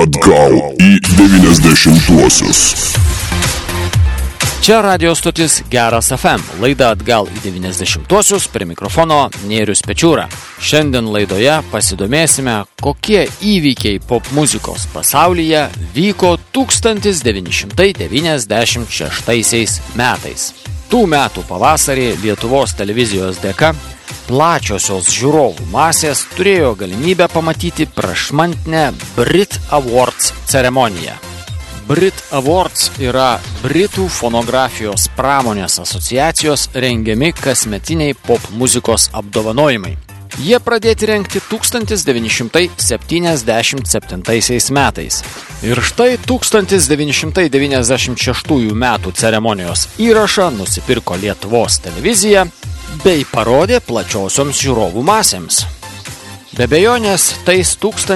Atgal į 90-uosius. Čia radio stotis Geras FM, laida Atgal į 90-uosius, prie mikrofono Nėrius Pečiūra. Šiandien laidoje pasidomėsime, kokie įvykiai popmuzikos pasaulyje vyko 1996 metais. Tų metų pavasarį Lietuvos televizijos dėka plačiosios žiūrovų masės turėjo galimybę pamatyti prašmatnią Brit Awards ceremoniją. Brit Awards yra Britų fonografijos pramonės asociacijos rengiami kasmetiniai popmuzikos apdovanojimai. Jie pradėti rengti 1977 metais. Ir štai 1996 metų ceremonijos įrašą nusipirko Lietuvos televizija bei parodė plačiosioms žiūrovų masėms. Be abejonės, tais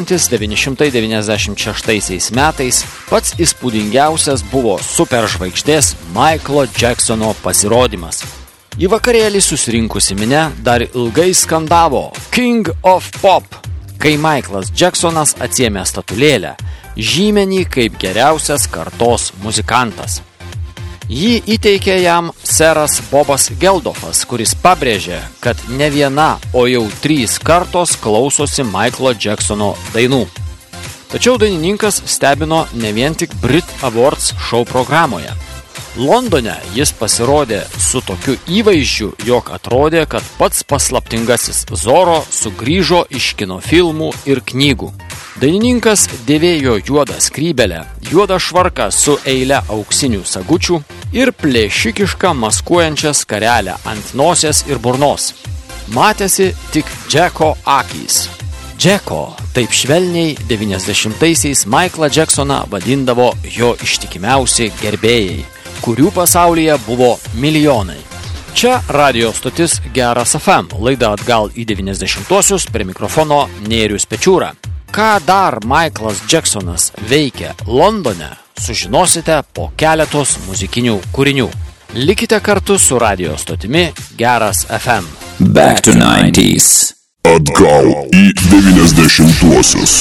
1996 metais pats įspūdingiausias buvo superžvaigždės Michaelo Jacksono pasirodymas. Į vakarėlį susirinkusi minia dar ilgai skandavo King of Pop, kai Michaelas Jacksonas atsiėmė statulėlę, žymenį kaip geriausias kartos muzikantas. Jį įteikė jam seras Bobas Geldofas, kuris pabrėžė, kad ne viena, o jau 3 kartos klausosi Michaelo Jacksono dainų. Tačiau dainininkas stebino ne vien tik Brit Awards šou programoje. Londone jis pasirodė su tokiu įvaizdžiu, jog atrodė, kad pats paslaptingasis Zorro sugrįžo iš kino filmų ir knygų. Dainininkas dėvėjo juodą skrybelę, juodą švarką su eile auksinių sagučių ir plėšikišką maskuojančią skarelę ant nosies ir burnos. Matėsi tik Džeko akys. Džeko, taip švelniai 90-aisiais Michaelą Jacksoną vadindavo jo ištikimiausi gerbėjai, kurių pasaulyje buvo milijonai. Čia radio stotis Geras FM, laida Atgal į 90-uosius, prie mikrofono Nėrius Pečiūra. Ką dar Michaelas Jacksonas veikia Londone, sužinosite po keletos muzikinių kūrinių. Likite kartu su radio stotimi Geras FM. Back to 90s. Atgal į 90-uosius.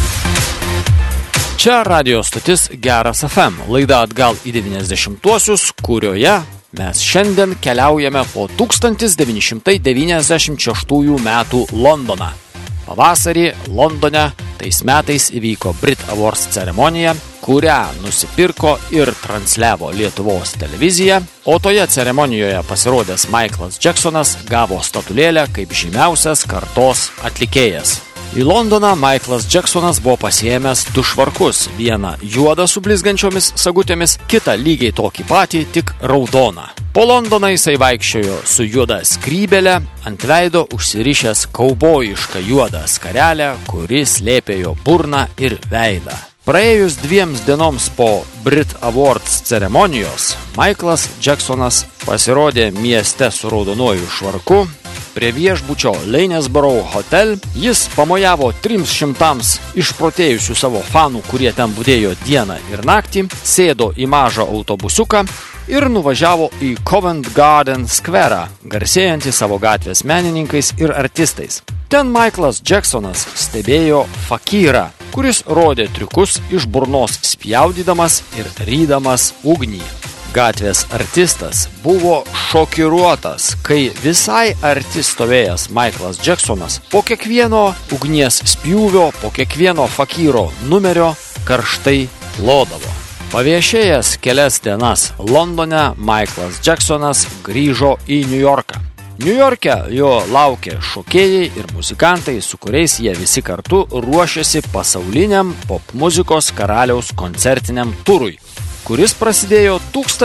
Čia radio stotis Geras FM, laida Atgal į 90-uosius, kurioje mes šiandien keliaujame po 1996 metų Londoną. Pavasarį Londone tais metais įvyko Brit Awards ceremonija, kurią nusipirko ir transliavo Lietuvos televizija, o toje ceremonijoje pasirodęs Michaelas Jacksonas gavo statulėlę kaip žymiausias kartos atlikėjas. Į Londoną Michaelas Jacksonas buvo pasiėmęs 2 švarkus, vieną juodą su blizgančiomis sagutėmis, kitą lygiai tokį patį, tik raudoną. Po Londoną jisai vaikščiojo su juoda skrybelė, ant veido užsirišęs kaubojišką juodą skarelę, kuri slėpė jo burną ir veidą. Praėjus 2 dienoms po Brit Awards ceremonijos, Michaelas Jacksonas pasirodė mieste su raudonuoju švarku. Prie viešbučio Lanesborough Hotel jis pamojavo 300 išprotėjusių savo fanų, kurie ten budėjo dieną ir naktį, sėdo į mažą autobusiuką ir nuvažiavo į Covent Garden Square, garsėjantį savo gatvės menininkais ir artistais. Ten Michaelas Jacksonas stebėjo fakyrą, kuris rodė triukus iš burnos spjaudydamas ir rydamas ugnį. Gatvės artistas buvo šokiruotas, kai visai arti stovėjęs Michaelas Jacksonas po kiekvieno ugnies spjūvio, po kiekvieno fakyro numerio karštai plodavo. Paviešėjęs kelias dienas Londone, Michaelas Jacksonas grįžo į Niujorką. Niujorke jo laukė šokėjai ir muzikantai, su kuriais jie visi kartu ruošėsi pasauliniam popmuzikos karaliaus koncertiniam turui, kuris prasidėjo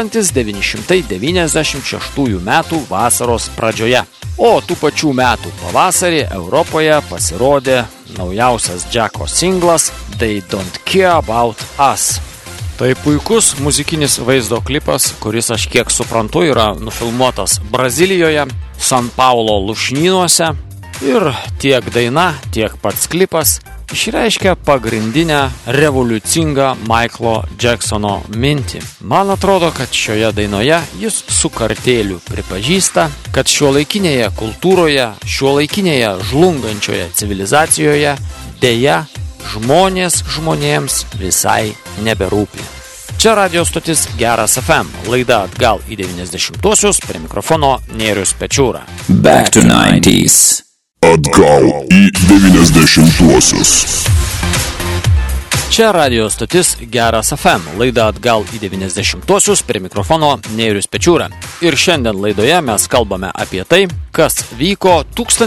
1996 metų vasaros pradžioje. O tų pačių metų pavasarį Europoje pasirodė naujausias Džeko singlas They Don't Care About Us. Tai puikus muzikinis vaizdo klipas, kuris, aš kiek suprantu, yra nufilmuotas Brazilijoje, San Paulo lūšnynuose, ir tiek daina, tiek pats klipas išreiškia pagrindinę revoliucingą Michaelo Jacksono mintį. Man atrodo, kad šioje dainoje jis su kartėliu pripažįsta, kad šiuolaikinėje kultūroje, šiuolaikinėje žlungančioje civilizacijoje deja žmonės žmonėms visai neberūpi. Čia radio stotis Geras FM, laida atgal į 90-uosius, prie mikrofono Nėrius Pečiūra. Back to 90s. Atgal į 90-uosius. Čia radio stotis Geras FM, laida atgal į 90-uosius, prie mikrofono Nėrius Pečiūra. Ir šiandien laidoje mes kalbame apie tai, kas vyko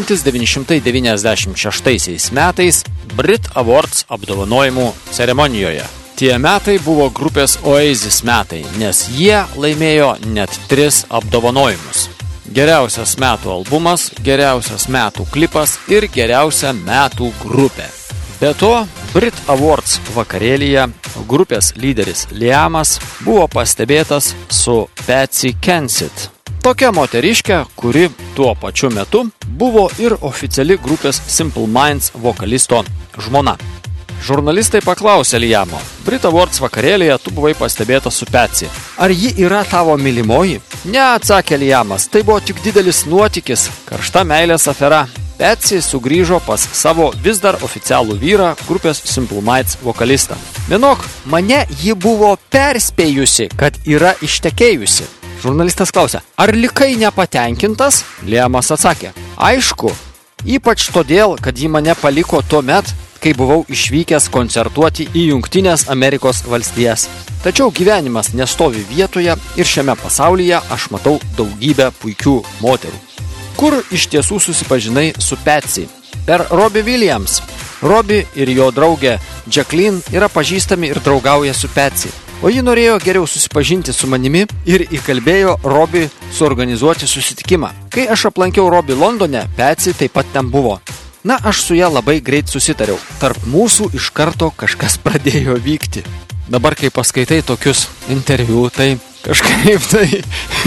1996 metais Brit Awards apdovanojimų ceremonijoje. Tie metai buvo grupės Oasis metai, nes jie laimėjo net 3 apdovanojimus. Geriausias metų albumas, geriausias metų klipas ir geriausia metų grupė. Be to, Brit Awards vakarėlyje grupės lyderis Liamas buvo pastebėtas su Patsy Kensit. Tokia moteriškė, kuri tuo pačiu metu buvo ir oficiali grupės Simple Minds vokalisto žmona. Žurnalistai paklausė Liamo, Brit Awards vakarėlyje tu buvai pastebėtas su Patsy. Ar ji yra tavo mylimoji? Ne, atsakė Liamas, tai buvo tik didelis nuotykis, karšta meilės afera. Patsy sugrįžo pas savo vis dar oficialų vyrą, grupės Simple Minds vokalistą. Vienok, mane ji buvo perspėjusi, kad yra ištekėjusi. Žurnalistas klausė, ar likai nepatenkintas? Liamas atsakė, aišku, ypač todėl, kad ji mane paliko tuo met, kai buvau išvykęs koncertuoti į Jungtines Amerikos valstijas. Tačiau gyvenimas nestovi vietoje ir šiame pasaulyje aš matau daugybę puikių moterų. Kur iš tiesų susipažinai su Patsy? Per Robbie Williams. Robbie ir jo draugė Jacqueline yra pažįstami ir draugauja su Patsy. O ji norėjo geriau susipažinti su manimi ir įkalbėjo Robbie suorganizuoti susitikimą. Kai aš aplankiau Robbie Londone, Patsy taip pat ten buvo. Na, aš su ja labai greit susitariau. Tarp mūsų iš karto kažkas pradėjo vykti. Dabar, kai paskaitai tokius interviu, tai kažkaip tai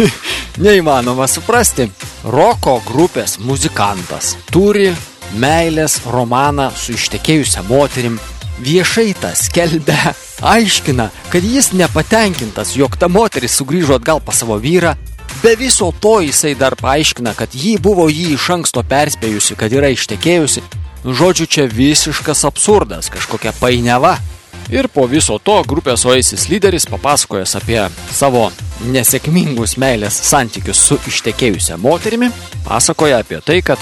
neįmanoma suprasti. Roko grupės muzikantas turi meilės romaną su ištekėjusia moterim, viešai tą skelbia, aiškina, kad jis nepatenkintas, jog ta moteris sugrįžo atgal pas savo vyrą. Be viso to jisai dar paaiškina, kad ji buvo jį iš anksto perspėjusi, kad yra ištekėjusi. Žodžiu, čia visiškas absurdas, kažkokia painiava. Ir po viso to grupės Oasis lyderis papasakojęs apie savo nesėkmingus meilės santykius su ištekėjusia moterimi, pasakoja apie tai, kad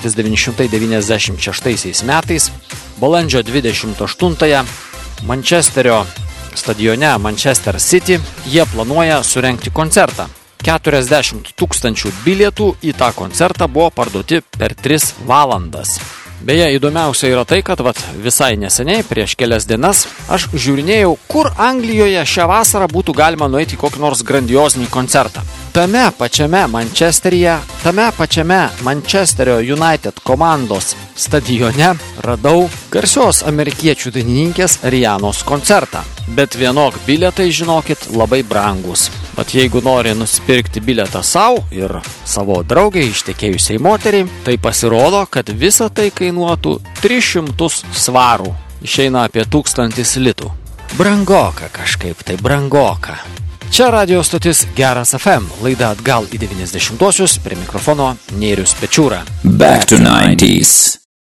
1996 metais, balandžio 28-ąją, Mančesterio stadione Manchester City, jie planuoja surengti koncertą. 40 000 bilietų į tą koncertą buvo parduoti per 3 valandas. Beje, įdomiausia yra tai, kad visai neseniai, prieš kelias dienas, aš žiūrinėjau, kur Anglijoje šią vasarą būtų galima nueiti į kokį nors grandiozinį koncertą. Tame pačiame Manchesterio United komandos stadione radau garsios amerikiečių dainininkės Rianos koncertą. Bet vienok bilietai, žinokit, labai brangus. Bet jeigu nori nusipirkti bilietą savo ir savo draugiai ištekėjusiai moteriai, tai pasirodo, kad visa tai kainuotų 300 svarų. Išeina apie 1000 litų. Brangoka kažkaip, tai brangoka. Čia radio stotis Geras FM, laida atgal į 90-uosius, prie mikrofono Nėrius Pečiūra. Back to 90s.